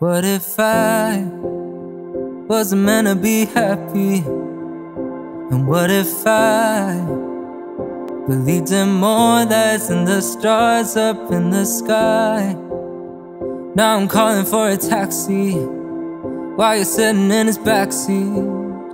What if I wasn't meant to be happy? And what if I believed in more lights than the stars up in the sky? Now I'm calling for a taxi while you're sitting in his backseat.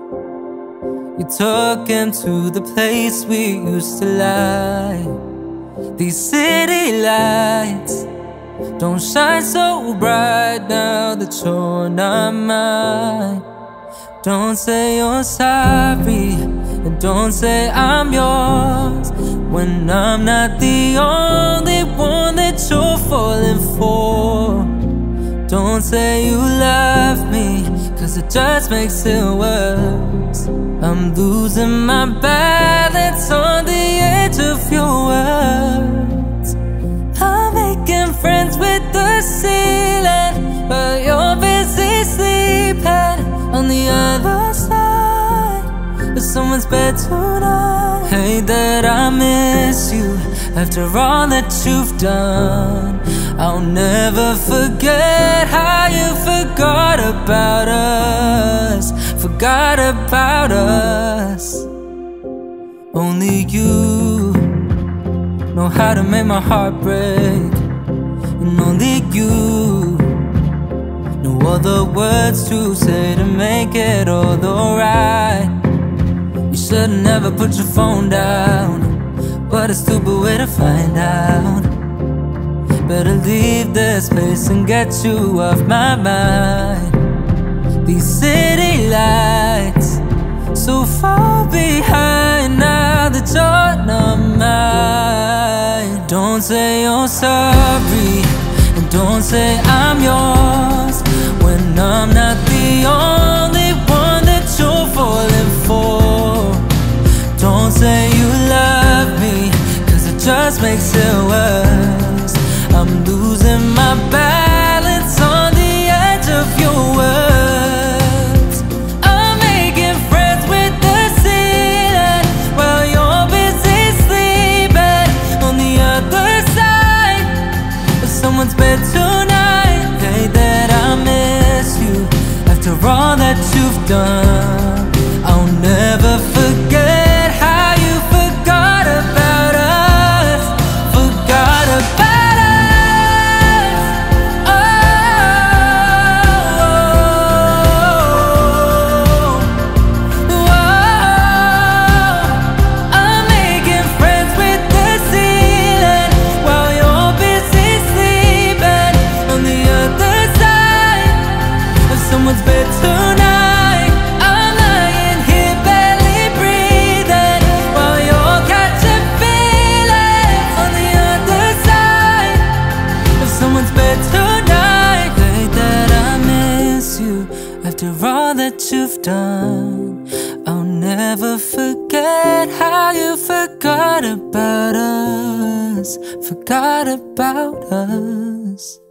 You took him to the place we used to lie. These city lights don't shine so bright now that you're not mine. Don't say you're sorry, and don't say I'm yours, when I'm not the only one that you're falling for. Don't say you love me, cause it just makes it worse. I'm losing my balance on the edge of your words. I'm making friends with the ceiling, but you're busy sleeping on the other side of someone's bed tonight. Hate that I miss you after all that you've done. I'll never forget how you forgot about us, forgot about us. Only you know how to make my heart break, and only you know all the words to say to make it all alright. You should've never put your phone down, what a stupid way to find out. Better leave this place and get you off my mind. These city lights so far behind now that you're not mine. Don't say you're sorry, and don't say I'm yours, when I'm not the only one that you're falling for. Don't say you love me, cause it just makes it worse. I'm losing my balance on the edge of your words. I'm making friends with the ceiling while you're busy sleeping on the other side of someone's bed tonight. Hate that I miss you after all that you've done. I'll never forget how you forgot about us, forgot about us. Someone's bed tonight. I'm lying here barely breathing while you're catching feelings on the other side of someone's bed tonight. Hate that I miss you after all that you've done. I'll never forget how you forgot about us, forgot about us.